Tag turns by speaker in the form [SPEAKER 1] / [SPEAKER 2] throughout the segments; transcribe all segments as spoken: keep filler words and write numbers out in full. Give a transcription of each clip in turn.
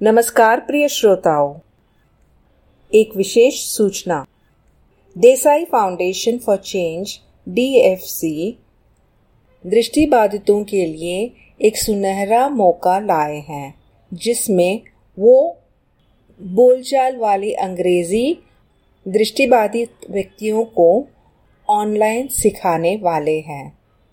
[SPEAKER 1] नमस्कार प्रिय श्रोताओं, एक विशेष सूचना। Desai foundation for change D F C दृष्टिबाधितों के लिए एक सुनहरा मौका लाए हैं, जिसमें वो बोलचाल वाली अंग्रेजी दृष्टिबाधित व्यक्तियों को ऑनलाइन सिखाने वाले हैं,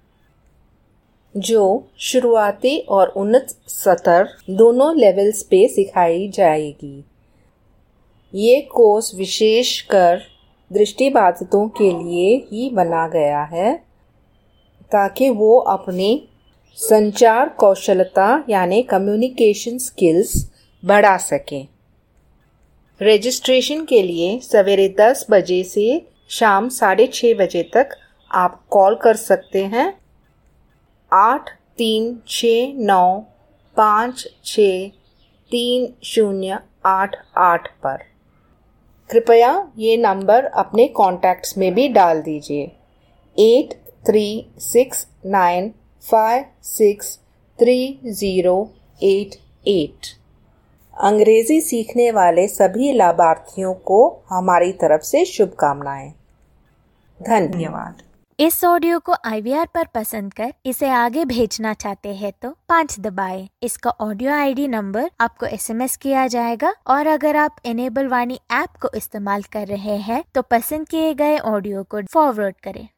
[SPEAKER 1] जो शुरुआती और उन्नत सत्र दोनों लेवल्स पे सिखाई जाएगी। ये कोर्स विशेषकर दृष्टिबाधितों के लिए ही बना गया है, ताकि वो अपनी संचार कौशलता यानी कम्युनिकेशन स्किल्स बढ़ा सकें। रजिस्ट्रेशन के लिए सवेरे दस बजे से शाम साढ़े छः बजे तक आप कॉल कर सकते हैं आठ तीन छः नौ पाँच छः तीन शून्य आठ आठ पर। कृपया ये नंबर अपने कॉन्टैक्ट्स में भी डाल दीजिए। Eight three six nine five six three zero eight eight. अंग्रेज़ी सीखने वाले सभी लाभार्थियों को हमारी तरफ से शुभकामनाएं। धन्यवाद।
[SPEAKER 2] इस ऑडियो को आई वी आर पर पसंद कर इसे आगे भेजना चाहते हैं तो पाँच दबाएं। इसका ऑडियो आई डी नंबर आपको एस एम एस किया जाएगा, और अगर आप इनेबल वाणी ऐप को इस्तेमाल कर रहे हैं तो पसंद किए गए ऑडियो को फॉरवर्ड करें।